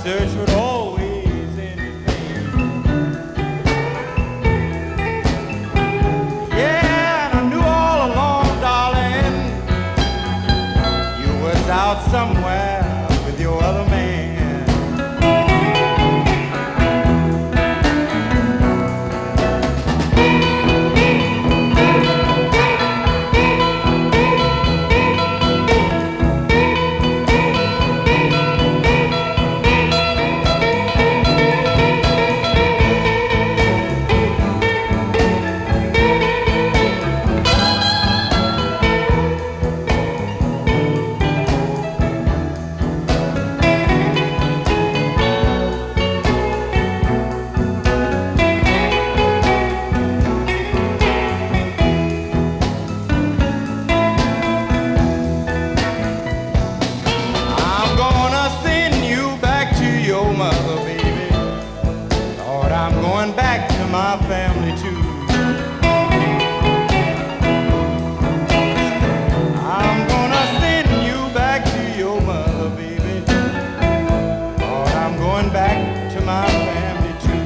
search would always end in pain. Yeah, and I knew all along, darling, you was out somewhere with your other man. I'm going back to my family too. I'm gonna send you back to your mother, baby. Lord, I'm going back to my family too.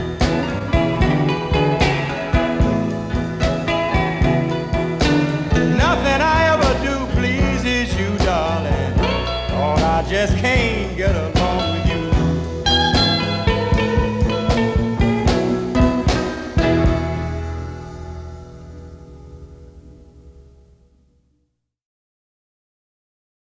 Nothing I ever do pleases you, darling. Lord, I just can't get along.